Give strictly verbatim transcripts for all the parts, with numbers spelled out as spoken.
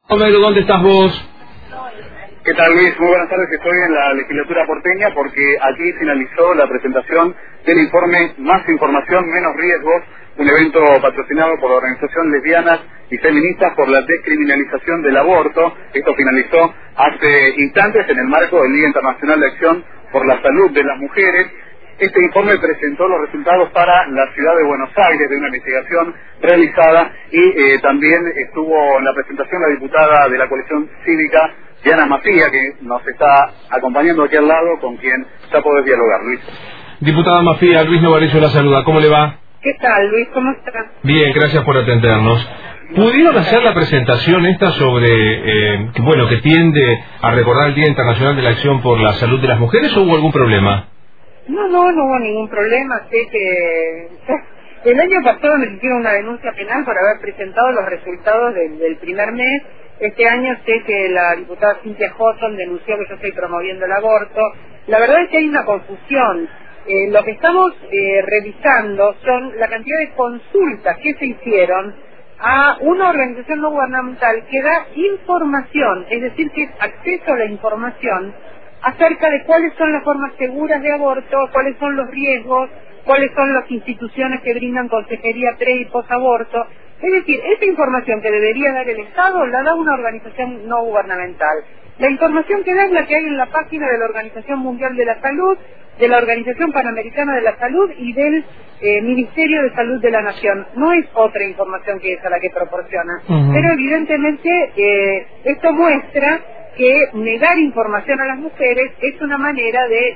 Homero, ¿dónde estás vos? ¿Qué tal, Luis? Muy buenas tardes. Estoy en la legislatura porteña porque aquí finalizó la presentación del informe Más Información, Menos Riesgos, un evento patrocinado por la organización Lesbianas y Feministas por la descriminalización del aborto. Esto finalizó hace instantes en el marco del Día Internacional de Acción por la Salud de las Mujeres. Este informe presentó los resultados para la ciudad de Buenos Aires de una investigación realizada y eh, también estuvo en la presentación la diputada de la coalición cívica, Diana Mafía, que nos está acompañando aquí al lado, con quien ya podés dialogar, Luis. Diputada Mafía, Luis Novarecio la saluda. ¿Cómo le va? ¿Qué tal, Luis? ¿Cómo estás? Bien, gracias por atendernos. ¿Pudieron hacer la presentación esta sobre, eh, que, bueno, que tiende a recordar el Día Internacional de la Acción por la Salud de las Mujeres o hubo algún problema? No, no, no hubo ningún problema. Sé que el año pasado me hicieron una denuncia penal por haber presentado los resultados del, del primer mes. Este año sé que la diputada Cynthia Houghton denunció que yo estoy promoviendo el aborto. La verdad es que hay una confusión. Eh, lo que estamos eh, revisando son la cantidad de consultas que se hicieron a una organización no gubernamental que da información, es decir, que es acceso a la información acerca de cuáles son las formas seguras de aborto, cuáles son los riesgos, cuáles son las instituciones que brindan consejería pre y posaborto. Es decir, esa información que debería dar el Estado la da una organización no gubernamental. La información que da es la que hay en la página de la Organización Mundial de la Salud, de la Organización Panamericana de la Salud y del eh, Ministerio de Salud de la Nación. No es otra información que esa la que proporciona. Uh-huh. Pero evidentemente eh, esto muestra que negar información a las mujeres es una manera de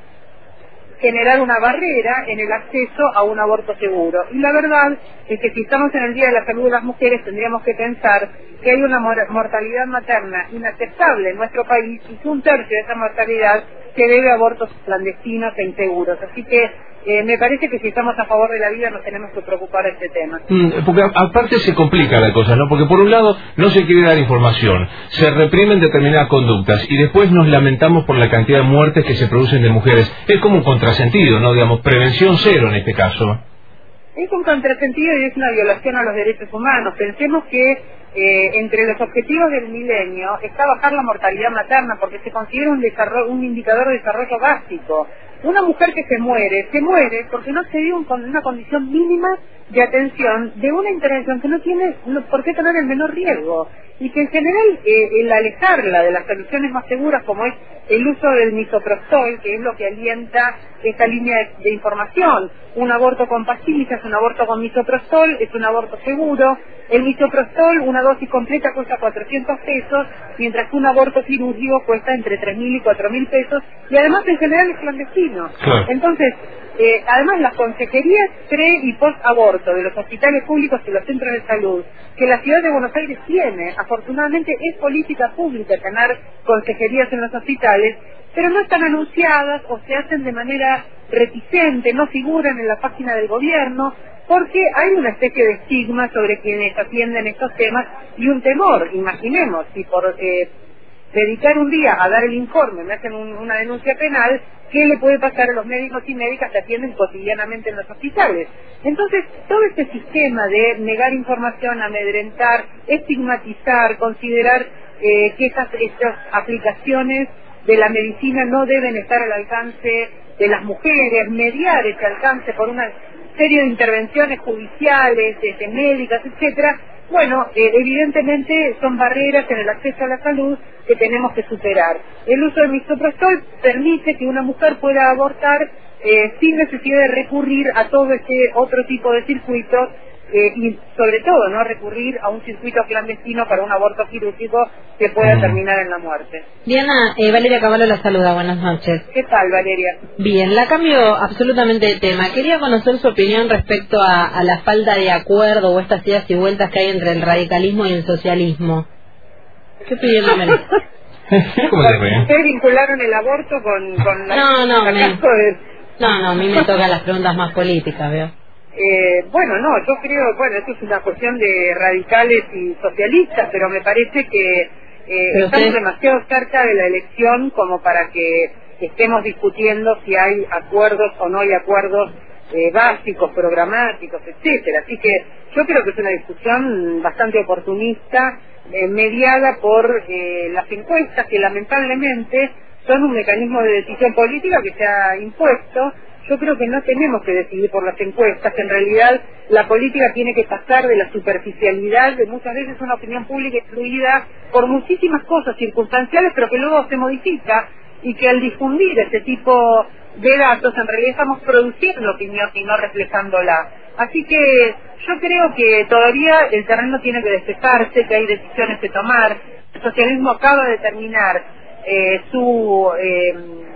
generar una barrera en el acceso a un aborto seguro. Y la verdad es que si estamos en el Día de la Salud de las Mujeres tendríamos que pensar que hay una mortalidad materna inaceptable en nuestro país y que un tercio de esa mortalidad se debe a abortos clandestinos e inseguros. Así que eh, me parece que si estamos a favor de la vida nos tenemos que preocupar de este tema. Mm, porque aparte se complica la cosa, ¿no? Porque por un lado no se quiere dar información, se reprimen determinadas conductas y después nos lamentamos por la cantidad de muertes que se producen de mujeres. Es como un contrasentido, ¿no? Digamos, prevención cero en este caso. Es un contrasentido y es una violación a los derechos humanos. Pensemos que eh, entre los objetivos del milenio está bajar la mortalidad materna porque se considera un, desarrollo, un indicador de desarrollo básico. Una mujer que se muere, se muere porque no se dio un, una condición mínima de atención de una intervención que no tiene no, por qué tener el menor riesgo. Y que en general eh, el alejarla de las soluciones más seguras como es el uso del misoprostol, que es lo que alienta esta línea de, de información. Un aborto con pastillas, un aborto con misoprostol, es un aborto seguro. El misoprostol, una dosis completa cuesta cuatrocientos pesos, mientras que un aborto quirúrgico cuesta entre tres mil y cuatro mil pesos, y además en general es clandestino. Claro. Entonces, eh, además las consejerías pre y post aborto de los hospitales públicos y los centros de salud, que la ciudad de Buenos Aires tiene, afortunadamente es política pública tener consejerías en los hospitales, pero no están anunciadas o se hacen de manera reticente, no figuran en la página del gobierno, porque hay una especie de estigma sobre quienes atienden estos temas y un temor. Imaginemos, si por eh, dedicar un día a dar el informe me hacen un, una denuncia penal, ¿qué le puede pasar a los médicos y médicas que atienden cotidianamente en los hospitales? Entonces, todo este sistema de negar información, amedrentar, estigmatizar, considerar eh, que esas, estas aplicaciones de la medicina no deben estar al alcance de las mujeres, mediar ese alcance por una serie de intervenciones judiciales, de médicas, etcétera, bueno, eh, evidentemente son barreras en el acceso a la salud que tenemos que superar. El uso del misoprostol permite que una mujer pueda abortar eh, sin necesidad de recurrir a todo este otro tipo de circuitos eh, y sobre todo no recurrir a un circuito clandestino para un aborto quirúrgico que pueda terminar en la muerte. Diana, eh, Valeria Cavallo la saluda, buenas noches. ¿Qué tal, Valeria? Bien, la cambio absolutamente de tema. Quería conocer su opinión respecto a, a la falta de acuerdo o estas idas y vueltas que hay entre el radicalismo y el socialismo. ¿Qué opinión me merece? ¿Cómo se ve? ¿Ustedes vincularon el aborto con, con la... No, no, la me... caso de... no, no, a mí me tocan las preguntas más políticas, ¿veo? Eh, bueno, no, yo creo, bueno, esto es una cuestión de radicales y socialistas, pero me parece que eh, estamos ustedes... demasiado cerca de la elección como para que estemos discutiendo si hay acuerdos o no hay acuerdos eh, básicos, programáticos, etcétera. Así que yo creo que es una discusión bastante oportunista eh, mediada por eh, las encuestas, que lamentablemente son un mecanismo de decisión política que se ha impuesto. Yo creo que no tenemos que decidir por las encuestas, que en realidad la política tiene que pasar de la superficialidad de muchas veces una opinión pública influida por muchísimas cosas circunstanciales, pero que luego se modifica, y que al difundir ese tipo de datos en realidad estamos produciendo opinión y no reflejándola. Así que yo creo que todavía el terreno tiene que despejarse, que hay decisiones que tomar. El socialismo acaba de terminar eh, su... Eh,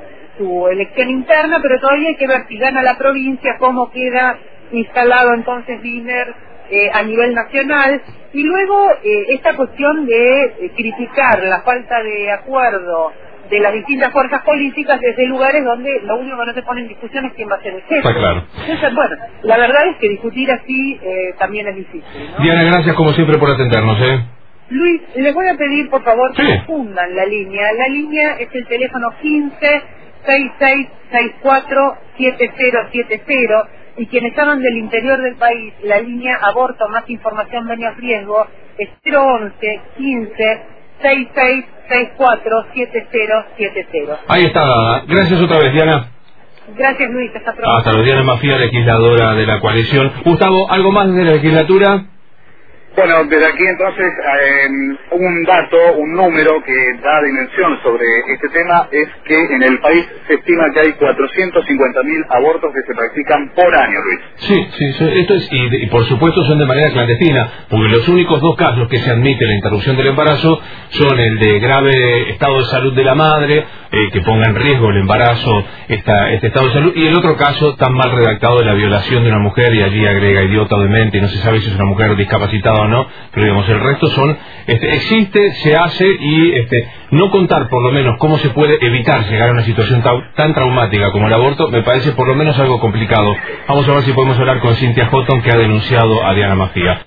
su elección interna, pero todavía hay que ver si gana la provincia, cómo queda instalado entonces Wiener eh, a nivel nacional, y luego eh, esta cuestión de eh, criticar la falta de acuerdo de las distintas fuerzas políticas desde lugares donde lo único que no se pone en discusión es quién va a ser el jefe. Está claro. Entonces, bueno, la verdad es que discutir así eh, también es difícil, ¿no? Diana, gracias como siempre por atendernos, ¿eh? Luis, les voy a pedir por favor que sí. fundan la línea. La línea es el teléfono quince seis seis seis cuatro siete cero siete cero, y quienes llaman del interior del país, la línea aborto más información menos riesgo es cero once quince seis seis seis cuatro siete cero siete cero. Ahí está. Gracias otra vez, Diana. Gracias, Luis. Hasta pronto. Hasta luego. Diana Mafía, legisladora de la coalición. Gustavo, ¿algo más de la legislatura? Bueno, desde aquí entonces eh, un dato, un número que da dimensión sobre este tema es que en el país se estima que hay cuatrocientos cincuenta mil abortos que se practican por año, Luis. Sí, sí, sí, esto es, y, y por supuesto son de manera clandestina, porque los únicos dos casos que se admite la interrupción del embarazo son el de grave estado de salud de la madre, eh, que ponga en riesgo el embarazo, esta, este estado de salud, y el otro caso tan mal redactado de la violación de una mujer, y allí agrega idiota o demente, y no se sabe si es una mujer discapacitada o no, pero digamos, el resto son, este, existe, se hace, y este, no contar por lo menos cómo se puede evitar llegar a una situación tan, tan traumática como el aborto, me parece por lo menos algo complicado. Vamos a ver si podemos hablar con Cintia Houghton, que ha denunciado a Diana Mafía.